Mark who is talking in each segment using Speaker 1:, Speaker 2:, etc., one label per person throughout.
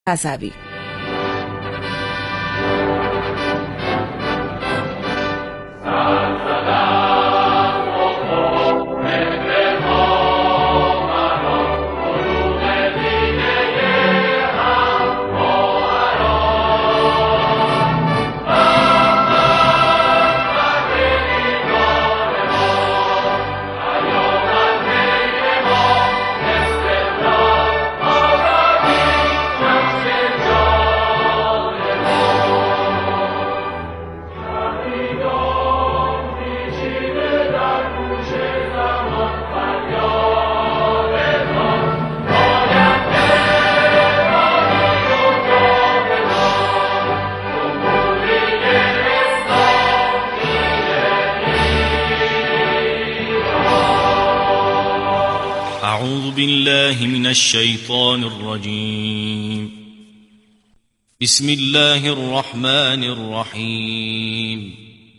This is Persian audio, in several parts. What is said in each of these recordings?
Speaker 1: رضوی.
Speaker 2: أعوذ بالله من الشيطان الرجيم. بسم الله الرحمن الرحيم.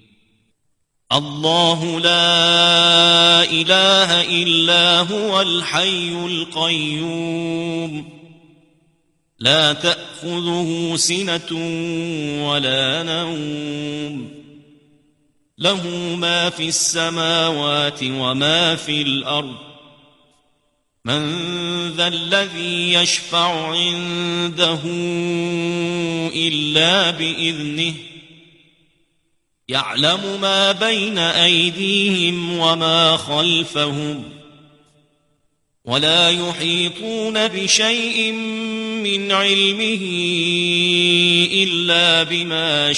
Speaker 2: الله لا إله إلا هو الحي القيوم لا تأخذه سنة ولا نوم له ما في السماوات وما في الأرض من ذا الذي يشفع عنده إلا بإذنه يعلم ما بين أيديهم وما خلفهم ولا يحيطون بشيء من علمه إلا بما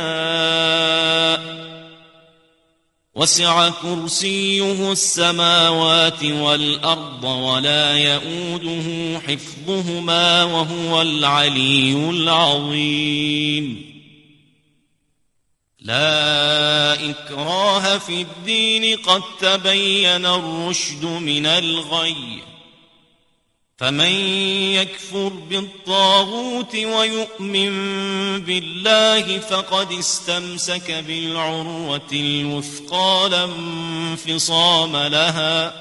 Speaker 2: شاء وسع كرسيه السماوات والأرض ولا يؤوده حفظهما وهو العلي العظيم. لا إكراه في الدين قد تبين الرشد من الغي فمن يكفر بالطاغوت ويؤمن بالله فقد استمسك بالعروة الوثقى لا انفصام لها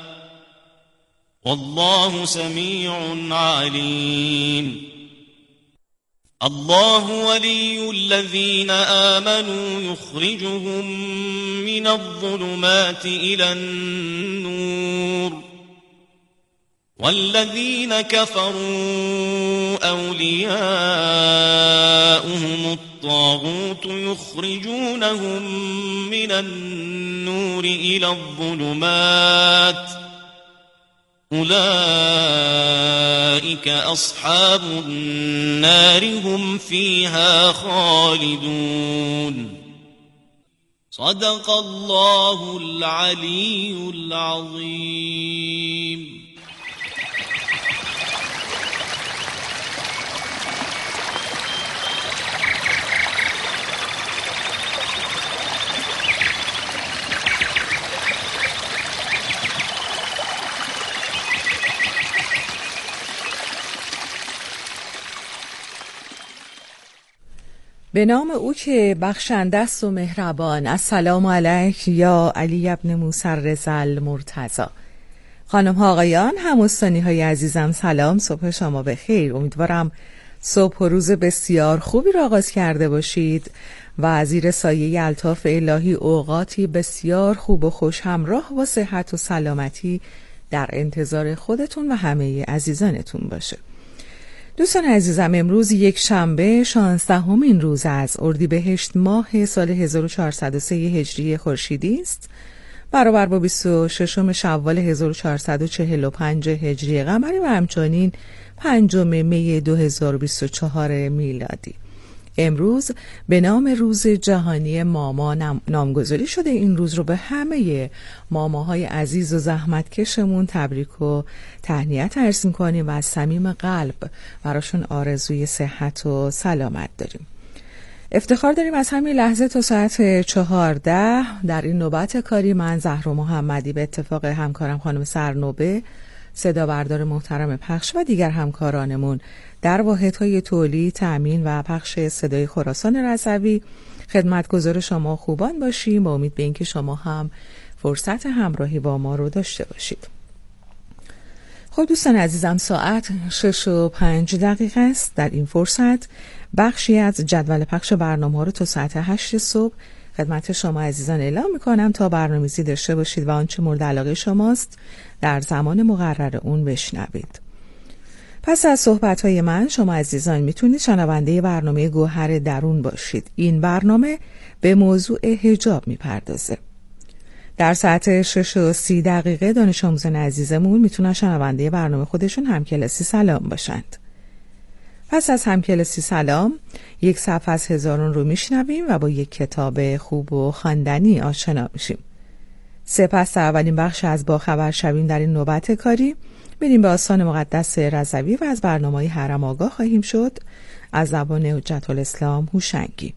Speaker 2: والله سميع عليم. الله ولي الذين آمنوا يخرجهم من الظلمات إلى النور والذين كفروا أولياؤهم الطاغوت يخرجونهم من النور إلى الظلمات أولئك أصحاب النار هم فيها خالدون. صدق الله العلي العظيم.
Speaker 1: به نام او که بخشنده است و مهربان. السلام علیک یا علی ابن موسی رضا المرتضی. خانم ها آقایان، هموستانی های عزیزم، سلام، صبح شما بخیر. امیدوارم صبح و روز بسیار خوبی را آغاز کرده باشید و زیر سایه الطاف الهی اوقاتی بسیار خوب و خوش همراه با صحت و سلامتی در انتظار خودتون و همه عزیزانتون باشه. دوستان عزیزم، امروز یک شنبه 16مین روز از اردیبهشت ماه سال 1403 هجری خورشیدی است، برابر با 26 شوال 1445 هجری قمری و همچنین 5 می 2024 میلادی. امروز به نام روز جهانی ماما نامگذاری شده. این روز رو به همه ماماهای عزیز و زحمتکشمون تبریک و تهنیت عرض می‌کنیم و از صمیم قلب براشون آرزوی صحت و سلامت داریم. افتخار داریم از همین لحظه تا ساعت 14 در این نوبت کاری من زهرا محمدی به اتفاق همکارم خانم سرنوبه، صدا بردار محترم پخش و دیگر همکارانمون در واحدهای تولید، تأمین و پخش صدای خراسان رضوی خدمتگزار شما خوبان باشیم با امید به اینکه شما هم فرصت همراهی با ما رو داشته باشید. خب دوستان عزیزم، ساعت 6:05 است. در این فرصت بخشی از جدول پخش برنامه‌ها رو تا ساعت 8 صبح خدمت شما عزیزان اعلام می‌کنم تا برنامه‌ریزی داشته باشید و آنچه مورد علاقه شماست در زمان مقرر اون بشنوید. پس از صحبت‌های من شما عزیزان میتونید شنونده برنامه گوهر درون باشید. این برنامه به موضوع حجاب میپردازه. در ساعت 6:30 دانش آموزان عزیزمون میتونن شنونده برنامه خودشون همکلاسی سلام باشند. پس از همکلاسی سلام یک صفحه از هزارون رو میشنویم و با یک کتاب خوب و خواندنی آشنا میشیم. سپس اولین بخش از باخبر شویم در این نوبت کاری بریم به آستان مقدس رضوی و از برنامه‌های حرم آگاه خواهیم شد از زبان حجت الاسلام هوشنگی.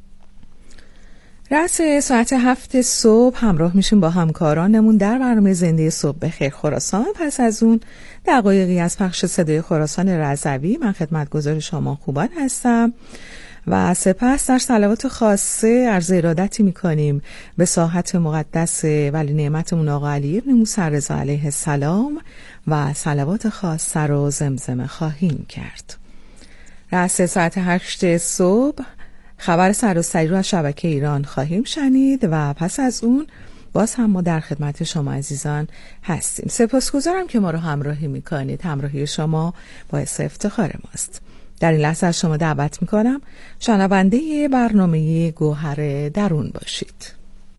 Speaker 1: رأس ساعت 7 صبح همراه میشیم با همکارانمون در برنامه زنده صبح بخیر خراسان. پس از اون دقایقی از پخش صدای خراسان رضوی من خدمتگزار شما خوبان هستم و سپس در صلوات خاصه عرض ارادتی میکنیم به ساحت مقدس ولی نعمتمون آقا علی ابن موسی رضا علیه السلام و صلوات خاصه رو زمزمه خواهیم کرد. رأس ساعت 8 صبح خبر سراسری رو از شبکه ایران خواهیم شنید و پس از اون باز هم ما در خدمت شما عزیزان هستیم. سپاسگزارم که ما رو همراهی میکنید. همراهی شما باعث افتخار ماست. در این لحظه از شما دعوت میکنم شنونده برنامه گوهر درون باشید.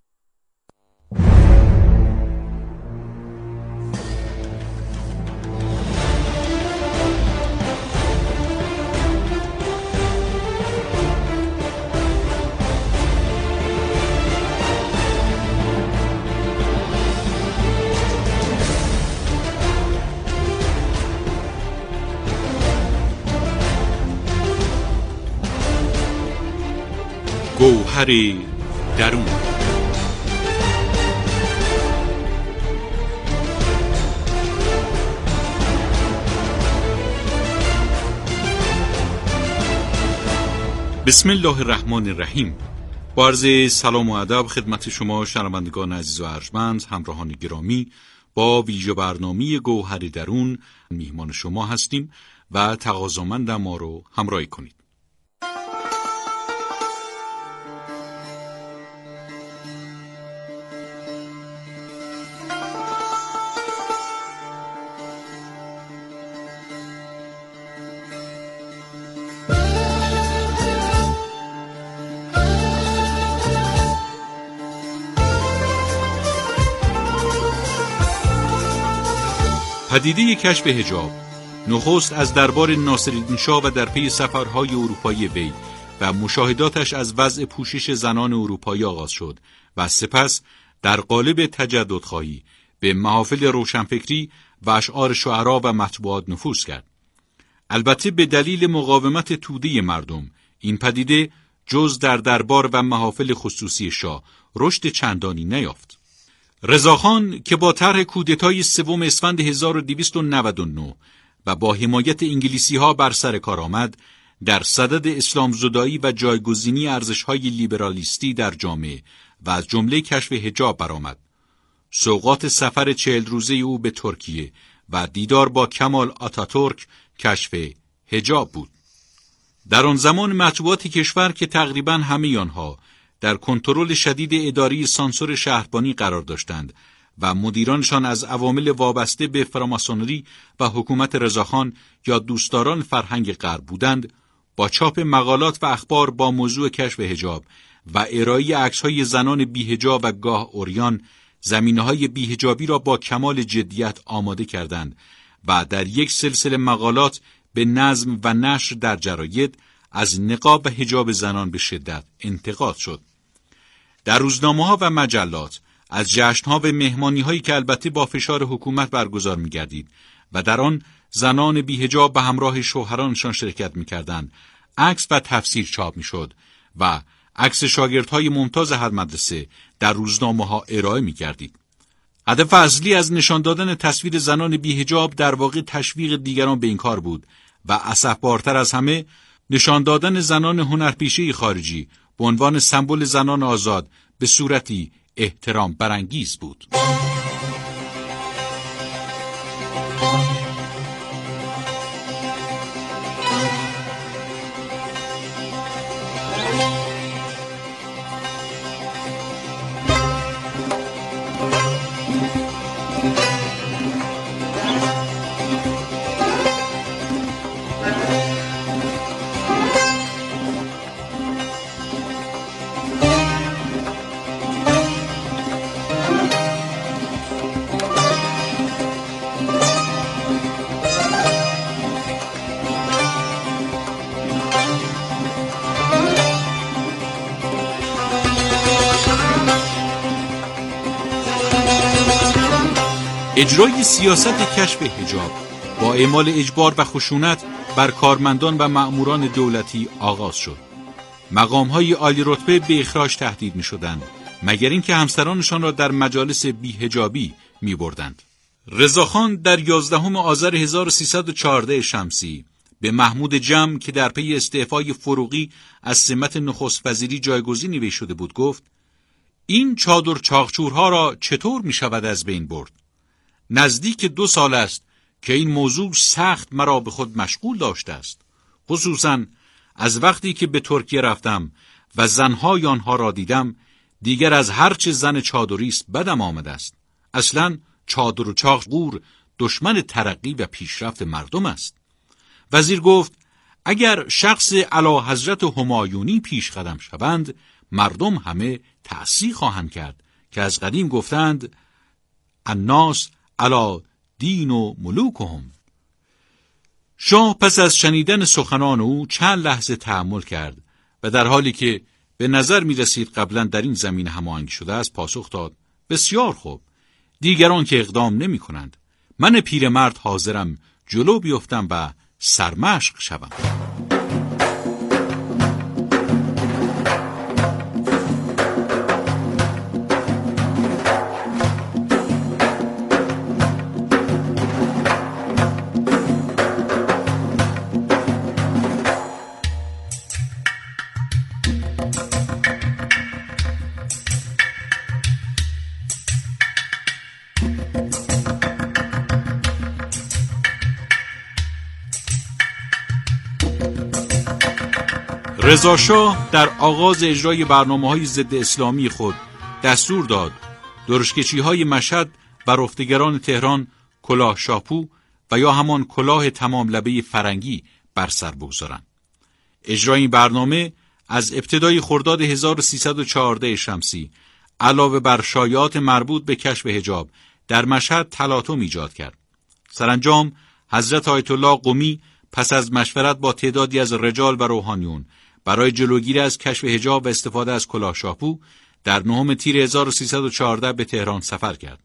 Speaker 3: گوهر درون. بسم الله الرحمن الرحیم. با عرض سلام و ادب خدمت شما شنوندگان عزیز و ارجمند، همراهان گرامی، با ویژه برنامه گوهر درون میهمان شما هستیم و تقاضامندم ما رو همراهی کنید. پدیده کشف حجاب نخست از دربار ناصرالدین شاه و در پی سفرهای اروپایی وی و مشاهداتش از وضع پوشش زنان اروپایی آغاز شد و سپس در قالب تجددخواهی به محافل روشنفکری و اشعار شعرا و مطبوعات نفوذ کرد. البته به دلیل مقاومت توده مردم این پدیده جز در دربار و محافل خصوصی شاه رشد چندانی نیافت. رضاخان که با طرح کودتای 3 اسفند 1299 و با حمایت انگلیسی‌ها بر سر کار آمد، در صدد اسلام زدایی و جایگزینی ارزش‌های لیبرالیستی در جامعه و از جمله کشف حجاب برآمد. سوغات سفر 40 روزه او به ترکیه و دیدار با کمال آتاتورک کشف حجاب بود. در آن زمان مطبوعات کشور که تقریباً همه آنها در کنترل شدید اداری سانسور شهربانی قرار داشتند و مدیرانشان از عوامل وابسته به فراماسونری و حکومت رضاخان یا دوستداران فرهنگ غرب بودند، با چاپ مقالات و اخبار با موضوع کشف حجاب و ارائه عکس‌های زنان بی‌حجاب و گاه عریان، زمینه‌های بی‌حجابی را با کمال جدیت آماده کردند و در یک سلسله مقالات به نظم و نشر در جراید از نقاب و حجاب زنان به شدت انتقاد شد. در روزنامه‌ها و مجلات از جشن‌ها و مهمانی‌هایی که البته با فشار حکومت برگزار می‌گردید و در آن زنان بی‌حجاب به همراه شوهرانشان شرکت می‌کردند، عکس و تفسیر چاپ می‌شد و عکس شاگردهای ممتاز هر مدرسه در روزنامه‌ها ارائه می‌گردید. هدف اصلی از نشان دادن تصویر زنان بی‌حجاب در واقع تشویق دیگران به این کار بود و اسفبارتر از همه نشان دادن زنان هنرپیشه خارجی به عنوان سمبل زنان آزاد به صورتی احترام برانگیز بود. اجرای سیاست کشف حجاب با اعمال اجبار و خشونت بر کارمندان و مأموران دولتی آغاز شد. مقام‌های عالی رتبه به اخراج تهدید می‌شدند، مگر اینکه همسرانشان را در مجالس بی‌حجابی می‌بردند. رضاخان در 11 آذر 1314 شمسی به محمود جم که در پی استعفای فروغی از سمت نخست وزیری جایگزین وی شده بود گفت: این چادر چاقچورها را چطور می‌شود از بین برد؟ نزدیک 2 سال است که این موضوع سخت مرا به خود مشغول داشته است، خصوصاً از وقتی که به ترکیه رفتم و زنهای آنها را دیدم. دیگر از هرچه زن چادری است بدم آمده است. اصلاً چادر و چاقچور دشمن ترقی و پیشرفت مردم است. وزیر گفت: اگر شخص اعلیحضرت همایونی پیش قدم شوند، مردم همه تأسی خواهند کرد که از قدیم گفتند الناس علی دین و ملوکهم. شاه پس از شنیدن سخنان او چند لحظه تأمل کرد و در حالی که به نظر می رسید قبلا در این زمین هماهنگ شده است پاسخ داد: بسیار خوب، دیگران که اقدام نمی کنند، من پیرمرد حاضرم جلو بیفتم و سرمشق شوم. رضا شاه در آغاز اجرای برنامه‌های ضد اسلامی خود دستور داد درشکچی‌های مشهد و رفتگران تهران کلاه شاپو و یا همان کلاه تمام لبه فرنگی بر سر بگذارند. اجرای این برنامه از ابتدای خرداد 1314 شمسی علاوه بر شایعات مربوط به کشف حجاب در مشهد تلاطم ایجاد کرد. سرانجام حضرت آیت الله قمی پس از مشورت با تعدادی از رجال و روحانیون برای جلوگیری از کشف حجاب و استفاده از کلاه شاپو در 9 تیر 1314 به تهران سفر کرد.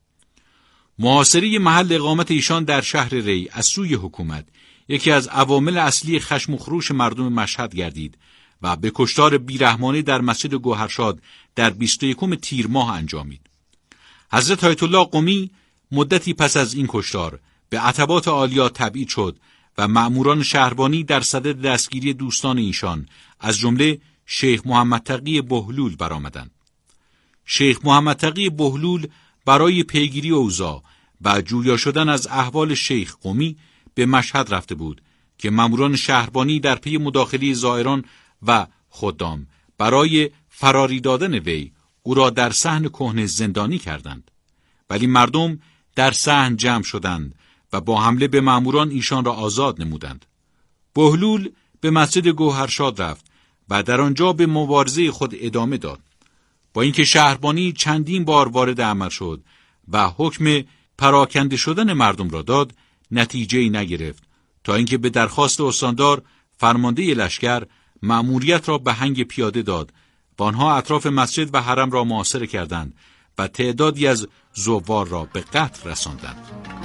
Speaker 3: محاصره محل اقامت ایشان در شهر ری از سوی حکومت یکی از عوامل اصلی خشم و خروش مردم مشهد گردید و به کشتار بیرحمانه در مسجد گوهرشاد در 21 تیر ماه انجامید. حضرت آیت الله قمی مدتی پس از این کشتار به عتبات عالیا تبعید شد و مأموران شهربانی در صدد دستگیری دوستان ایشان از جمله شیخ محمد تقی بهلول برآمدند. شیخ محمد تقی بهلول برای پیگیری اوضاع و جویا شدن از احوال شیخ قمی به مشهد رفته بود که مأموران شهربانی در پی مداخله زائران و خدام برای فراری دادن وی او را در صحن کهنه زندانی کردند، ولی مردم در صحن جمع شدند و با حمله به مأموران ایشان را آزاد نمودند. بهلول به مسجد گوهرشاد رفت و در آنجا به مبارزه خود ادامه داد. با اینکه شهربانی چندین بار وارد عمل شد و حکم پراکنده شدن مردم را داد، نتیجه‌ای نگرفت تا اینکه به درخواست استاندار فرمانده لشکر مأموریت را به هنگ پیاده داد و آنها اطراف مسجد و حرم را محاصره کردند و تعدادی از زوار را به قتل رساندند.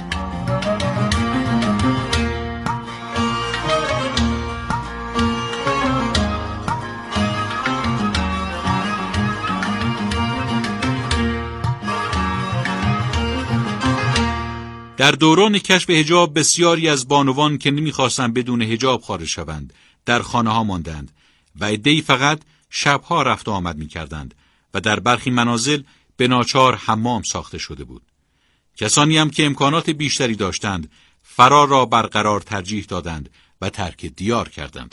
Speaker 3: در دوران کشف حجاب بسیاری از بانوان که نمی‌خواستند بدون حجاب خارج شوند در خانه‌ها ماندند و عده‌ای فقط شب‌ها رفت و آمد می‌کردند و در برخی منازل به ناچار حمام ساخته شده بود. کسانی هم که امکانات بیشتری داشتند فرار را برقرار ترجیح دادند و ترک دیار کردند.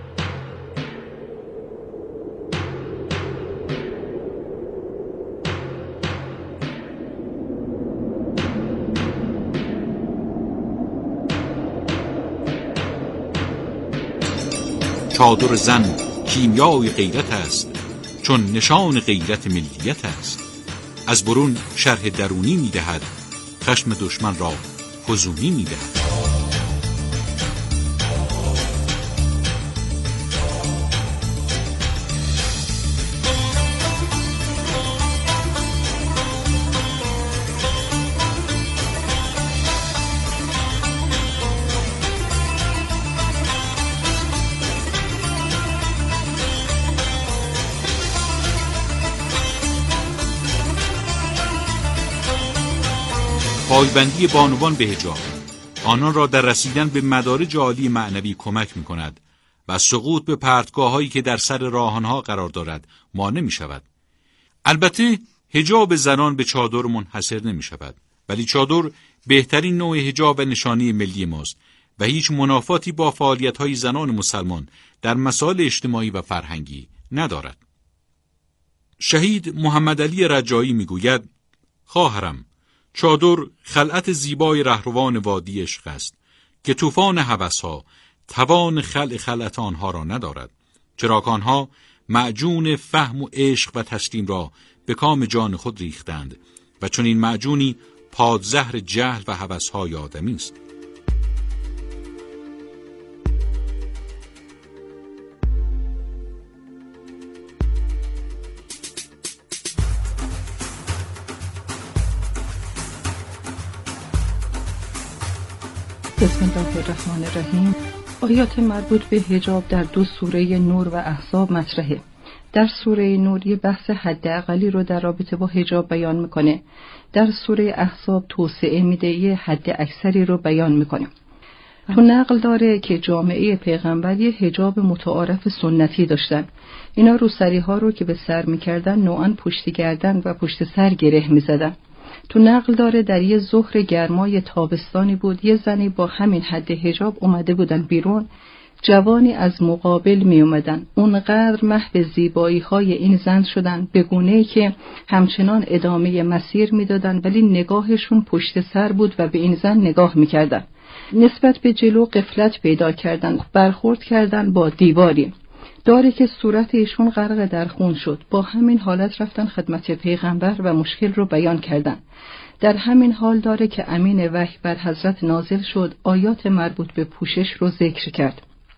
Speaker 3: چادر زن کیمیای غیرت است، چون نشان غیرت ملیت است. از برون شرح درونی می‌دهد، خشم دشمن را فزونی می‌دهد. پایبندی بانوان به حجاب آنان را در رسیدن به مدارج عالی معنوی کمک می‌کند و سقوط به پرتگاه‌هایی که در سر راه آنها قرار دارد مانع می‌شود. البته حجاب زنان به چادر منحصر نمی‌شود، ولی چادر بهترین نوع حجاب و نشانی ملی ماست و هیچ منافاتی با فعالیت‌های زنان مسلمان در مسائل اجتماعی و فرهنگی ندارد. شهید محمد علی رجایی می‌گوید: خواهرم، چادر خلعت زیبای رهروان وادی عشق است که طوفان هوس‌ها توان خلع خلعت آنها را ندارد، چرا که آنها معجون فهم و عشق و تسلیم را به کام جان خود ریختند و چون این معجونی پادزهر جهل و هوس‌های آدمی است.
Speaker 4: بسم الله الرحمن الرحیم. آیات مربوط به حجاب در 2 سوره نور و احزاب مطرحه. در سوره نور یه بحث حداقلی رو در رابطه با حجاب بیان میکنه. در سوره احزاب توسعه میده، یه حد اکثری رو بیان میکنه. تو نقل داره که جامعه پیغمبر یه حجاب متعارف سنتی داشتن. اینا روسری ها رو که به سر میکردن نوعاً پشت گردن و پشت سر گره میزدن. تو نقل داره در یه ظهر گرمای تابستانی بود، یه زنی با همین حد حجاب اومده بودن بیرون. جوانی از مقابل می اومدن، اونقدر محو زیبایی های این زن شدن به گونه‌ای که همچنان ادامه مسیر می دادن، ولی نگاهشون پشت سر بود و به این زن نگاه می کردن. نسبت به جلو غفلت پیدا کردن، برخورد کردن با دیواری. داره که صورت ایشون غرق در خون شد. با همین حالت رفتن خدمت پیغمبر و مشکل رو بیان کردن. در همین حال داره که امین وحی بر حضرت نازل شد، آیات مربوط به پوشش رو ذکر کرد.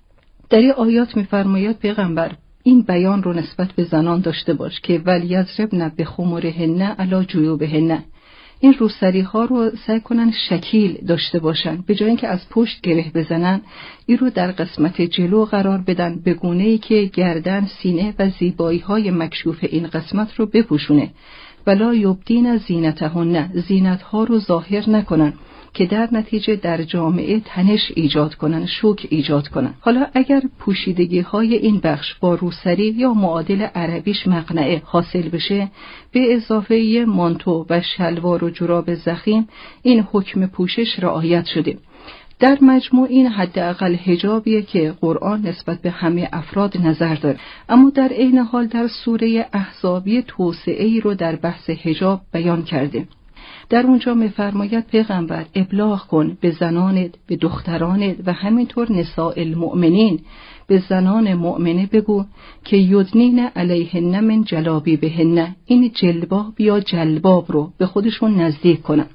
Speaker 4: در این آیات می‌فرماید پیغمبر این بیان رو نسبت به زنان داشته باش که ولیضربن بخمرهن علی جیوبهن. این روسری ها رو سعی کنن شکیل داشته باشن، به جای اینکه از پشت گره بزنن این رو در قسمت جلو قرار بدن به گونه‌ای که گردن، سینه و زیبایی های مکشوف این قسمت رو بپوشونه. ولا یبدین زینتهن، زینت ها رو ظاهر نکنن که در نتیجه در جامعه تنش ایجاد کنن، شوک ایجاد کنن. حالا اگر پوشیدگی های این بخش با روسری یا معادل عربیش مقنعه حاصل بشه، به اضافه یه مانتو و شلوار و جوراب ضخیم، این حکم پوشش رعایت شده. در مجموع این حداقل حجابیه که قرآن نسبت به همه افراد نظر داره. اما در عین حال در سوره احزاب توسعه‌ای رو در بحث حجاب بیان کرده. در اونجا می‌فرماید پیغمبر ابلاغ کن به زنانت، به دخترانت و همینطور نساء المؤمنین، به زنان مؤمنه بگو که یدنین علیهن من جلابیبهن، این جلباب یا جلباب رو به خودشون نزدیک کنن.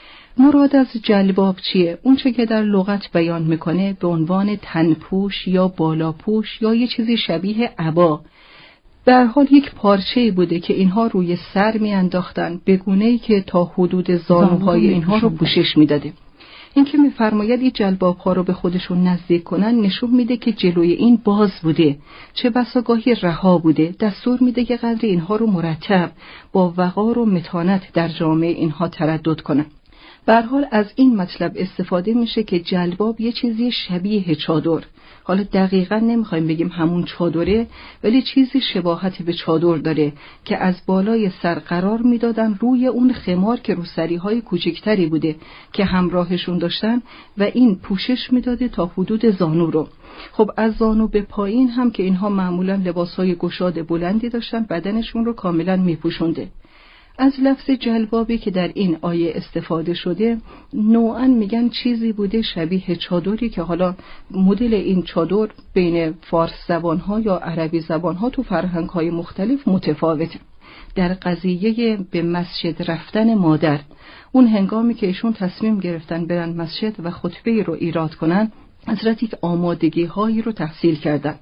Speaker 4: مراد از جلباب چیه؟ اونچه که در لغت بیان میکنه به عنوان تنپوش یا بالاپوش یا یه چیزی شبیه عبا. به هر حال یک پارچه‌ای بوده که اینها روی سر میانداختن به گونه‌ای که تا حدود زانوهای اینها رو پوشش میداده. این که میفرماید این جلباب‌ها رو به خودشون نزدیک کنن نشون میده که جلوی این باز بوده، چه بسا گاهی رها بوده. دستور میده که قدر اینها رو مرتب با وقار و متانت در جامعه اینها تردد کنن. به هر حال از این مطلب استفاده میشه که جلباب یه چیزی شبیه چادر. حالا دقیقاً نمیخوایم بگیم همون چادره، ولی چیزی شباهت به چادر داره که از بالای سر قرار میدادن روی اون خمار که روسری‌های کوچکتری بوده که همراهشون داشتن و این پوشش میداده تا حدود زانو رو. خب از زانو به پایین هم که اینها معمولاً لباسهای گشاد بلندی داشتن، بدنشون رو کاملاً میپوشونده. از لفظ جلبابی که در این آیه استفاده شده نوعاً میگن چیزی بوده شبیه چادری که حالا مدل این چادر بین فارس زبانها یا عربی زبانها تو فرهنگ‌های مختلف متفاوته. در قضیه به مسجد رفتن مادر، اون هنگامی که ایشون تصمیم گرفتن برن مسجد و خطبه رو ایراد کنن، حضرت یک آمادگی‌هایی رو تحصیل کردن.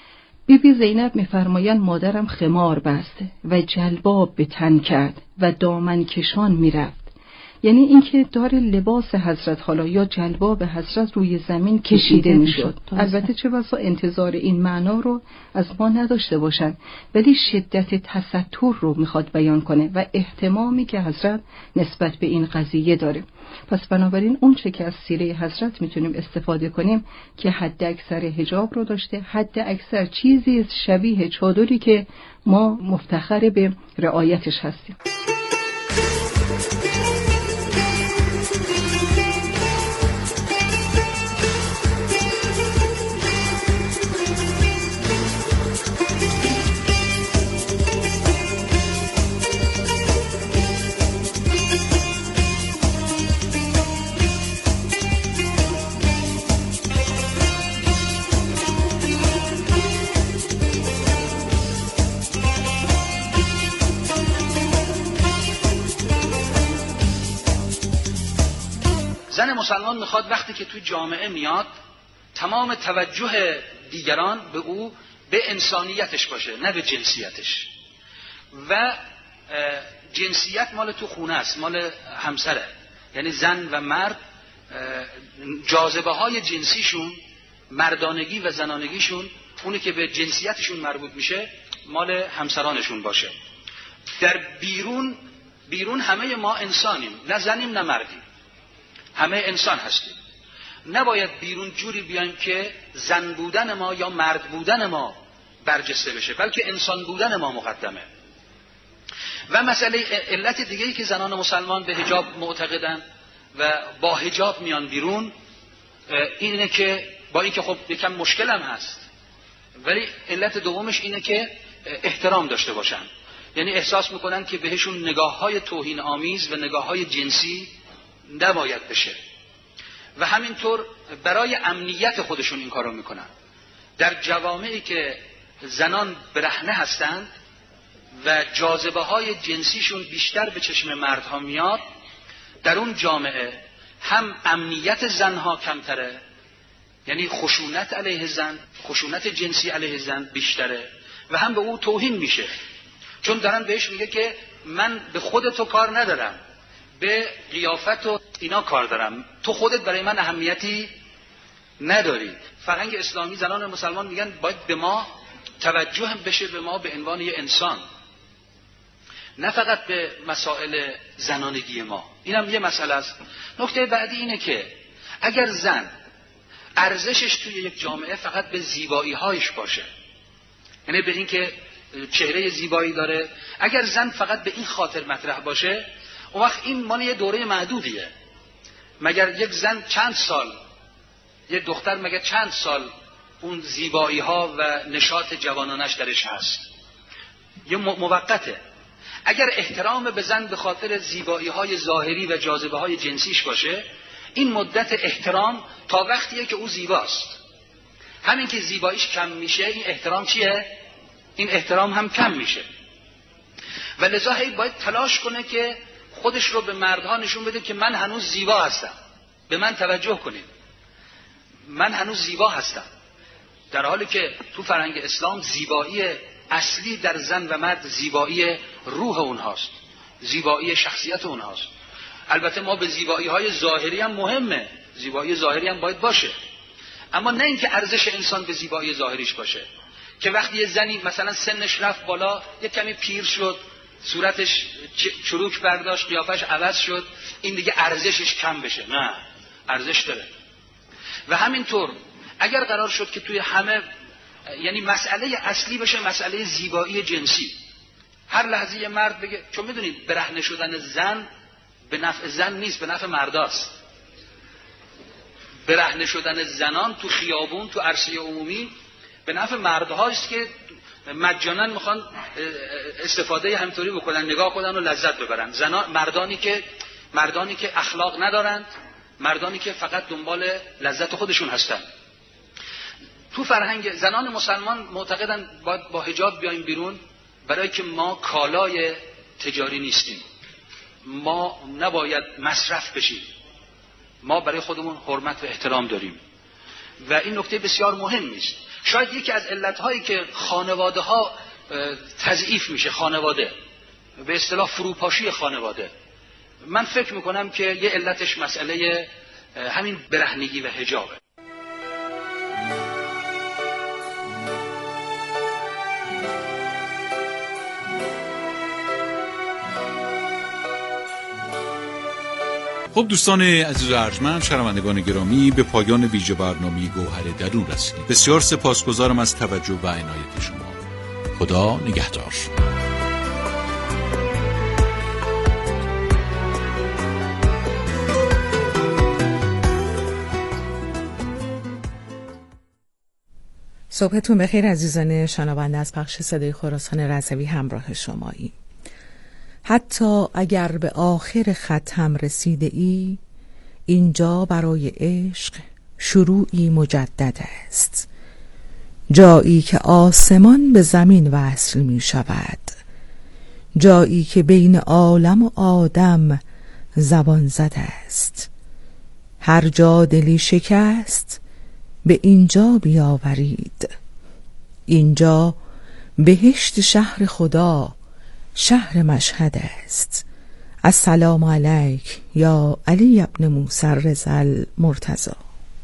Speaker 4: بی زینب می‌فرمایند مادرم خمار بست و جلباب به تن کرد و دامن کشان می‌رفت. یعنی اینکه دار لباس حضرت حالا یا جلباب حضرت روی زمین کشیده میشد. البته چه بسا انتظار این معنا رو از ما نداشته باشند، ولی شدت تستر رو میخواد بیان کنه و اهتمامی که حضرت نسبت به این قضیه داره. پس بنابراین اون چه که از سیره حضرت میتونیم استفاده کنیم که حد اکثر حجاب رو داشته، حد اکثر چیزی شبیه چادری که ما مفتخر به رعایتش هستیم.
Speaker 5: زن مسلمان میخواد وقتی که توی جامعه میاد تمام توجه دیگران به او به انسانیتش باشه، نه به جنسیتش. و جنسیت مال تو خونه است، مال همسره. یعنی زن و مرد جاذبه های جنسیشون، مردانگی و زنانگیشون، اونی که به جنسیتشون مربوط میشه مال همسرانشون باشه. در بیرون همه ما انسانیم، نه زنیم نه مردیم، همه انسان هستیم. نباید بیرون جوری بیایم که زن بودن ما یا مرد بودن ما برجسته بشه، بلکه انسان بودن ما مقدمه. و مسئله علت دیگه‌ای که زنان مسلمان به حجاب معتقدن و با حجاب میان بیرون اینه که با اینکه خب یکم مشکل هم هست، ولی علت دومش اینه که احترام داشته باشن. یعنی احساس میکنن که بهشون نگاه‌های توهین آمیز و نگاه‌های جنسی نباید بشه و همینطور برای امنیت خودشون این کارو میکنن. در جوامعی که زنان برهنه هستند و جاذبه های جنسیشون بیشتر به چشم مردها میاد، در اون جامعه هم امنیت زنها کمتره، یعنی خشونت علیه زن، خشونت جنسی علیه زن بیشتره، و هم به او توهین میشه، چون دارن بهش میگه که من به خودتو کار ندارم، به قیافت و اینا کار دارم، تو خودت برای من اهمیتی نداری. فرهنگ اسلامی، زنان مسلمان میگن باید به ما توجه بشه، به ما به عنوان یه انسان، نه فقط به مسائل زنانگی ما. اینم یه مسئله است. نکته بعدی اینه که اگر زن ارزشش توی یک جامعه فقط به زیبایی هایش باشه، یعنی به این که چهره زیبایی داره، اگر زن فقط به این خاطر مطرح باشه، اون وقت این مال یه دوره محدودیه. مگر یک زن چند سال، یک دختر مگر چند سال اون زیبایی ها و نشاط جوانانش درش هست؟ یه موقته. اگر احترام به زن به خاطر زیبایی های ظاهری و جاذبه های جنسیش باشه، این مدت احترام تا وقتیه که او زیباست. همین که زیباییش کم میشه، این احترام چیه؟ این احترام هم کم میشه. و لذا هی باید تلاش کنه که خودش رو به مردها نشون بده که من هنوز زیبا هستم، به من توجه کنید، من هنوز زیبا هستم. در حالی که تو فرهنگ اسلام زیبایی اصلی در زن و مرد زیبایی روح اونهاست، زیبایی شخصیت اونهاست. البته ما به زیبایی های ظاهری هم مهمه، زیبایی ظاهری هم باید باشه، اما نه اینکه ارزش انسان به زیبایی ظاهریش باشه که وقتی یه زنی مثلا سنش رفت بالا، یه کمی پیر شد، صورتش چروک برداشت، قیافش عوض شد، این دیگه ارزشش کم بشه. نه، ارزش داره. و همینطور اگر قرار شد که توی همه، یعنی مسئله اصلی بشه مسئله زیبایی جنسی، هر لحظه یه مرد بگه، چون میدونید برهنه شدن زن به نفع زن نیست، به نفع مرداست. برهنه شدن زنان تو خیابون، تو عرصه عمومی به نفع مردهاست که مجانا میخوان استفاده همینطوری بکنن، نگاه کنن و لذت ببرن. زنان، مردانی که اخلاق ندارند، مردانی که فقط دنبال لذت خودشون هستن. تو فرهنگ زنان مسلمان معتقدن باید با حجاب بیایم بیرون، برای که ما کالای تجاری نیستیم، ما نباید مصرف بشیم، ما برای خودمون حرمت و احترام داریم. و این نکته بسیار مهم است. شاید یکی از علتهایی که خانواده ها تضعیف میشه، خانواده به اصطلاح فروپاشی خانواده، من فکر میکنم که یه علتش مسئله همین برهنگی و حجابه.
Speaker 3: خب دوستان عزیز و ارجمند، شنوندگان گرامی، به پایان ویژه برنامه گوهر درون رسیدیم. بسیار سپاسگزارم از توجه و عنایت شما. خدا نگهدار.
Speaker 1: صبحتون بخیر عزیزان شنونده از پخش صدای خراسان رضوی همراه شمایی. حتی اگر به آخر خط هم رسیده ای، اینجا برای عشق شروعی مجدد است، جایی که آسمان به زمین وصل می شود، جایی که بین عالم و آدم زبان زد است. هر جا دلی شکست به اینجا بیاورید، اینجا بهشت شهر خدا، شهر مشهد است. السلام علیک یا علی ابن موسی الرضا المرتضی.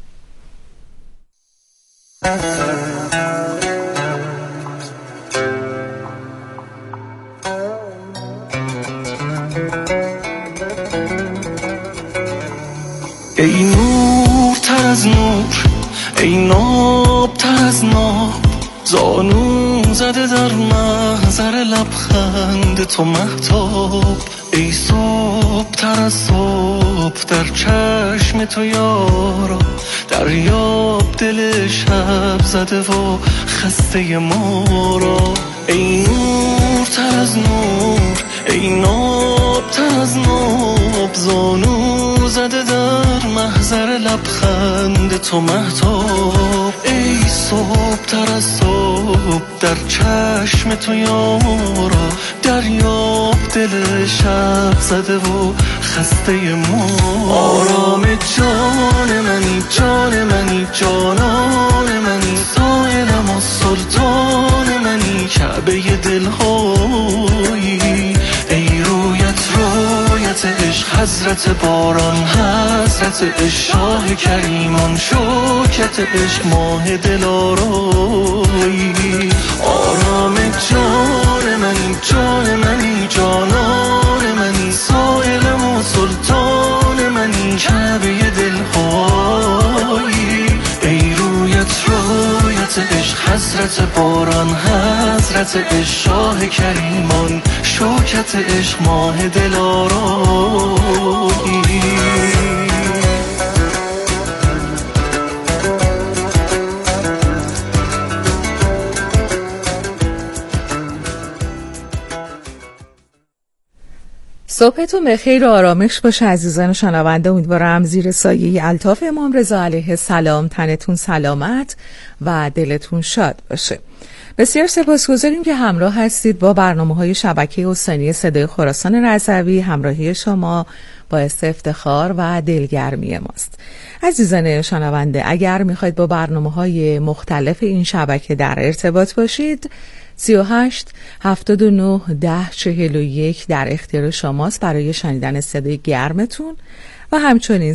Speaker 6: ای نورتر از نور، ای نابتر از ناب، زانو زده در محضر لبخند تو مهتاب. ای صبح تر از صبح در چشم تو یارا، دریاب دل شب زده و خسته ما را. ای نورتر از نور، ای نابتر از ناب، زانو زده در محضر لبخند تو مهتاب. ای صبح تر از صبح در چشم تو یارا، دریاب دل شب زده و خسته ما. آرام جان منی، جان منی، جانان منی، سایلم و سلطان منی، کعبه دلهایی. ای رویت رویت عشق، حضرت باران، حضرت عشق، شاه کریمان، شوکت عشق، ماه دلارایی. آرام جان منی، جان منی، جانان منی، سایلم و سلطان منی، کعبه دلهایی. ای رویت رویت عشق، حضرت باران، حضرت عشق، شاه کریمان، شوکت عشق، ماه دلارایی.
Speaker 1: صبحتون به خیر و آرامش باشه عزیزان شنونده. امیدوارم زیر سایه الطاف امام رضا علیه السلام تنتون سلامت و دلتون شاد باشه. بسیار سپاسگزاریم که همراه هستید با برنامه‌های شبکه استانی صدای خراسان رضوی. همراهی شما باعث افتخار و دلگرمی ماست. عزیزان شنونده، اگر میخواید با برنامه‌های مختلف این شبکه در ارتباط باشید، 38 79 10 41 در اختیار شماست برای شنیدن صدای گرمتون و همچنین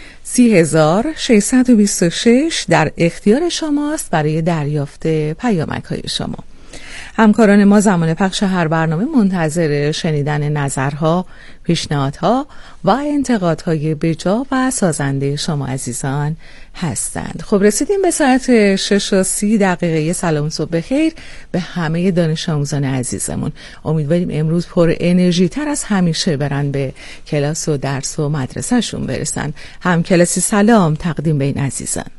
Speaker 1: 30626 در اختیار شماست برای دریافت پیامک‌های شما. همکاران ما زمان پخش هر برنامه منتظر شنیدن نظرها، پیشنهادها و انتقادهای بجا و سازنده شما عزیزان هستند. خب رسیدیم به ساعت 6:30. سلام صبح بخیر به همه دانش آموزان عزیزمون. امیدواریم امروز پر انرژی تر از همیشه برن به کلاس و درس و مدرسهشون برسن. هم کلاسی سلام تقدیم به این عزیزان.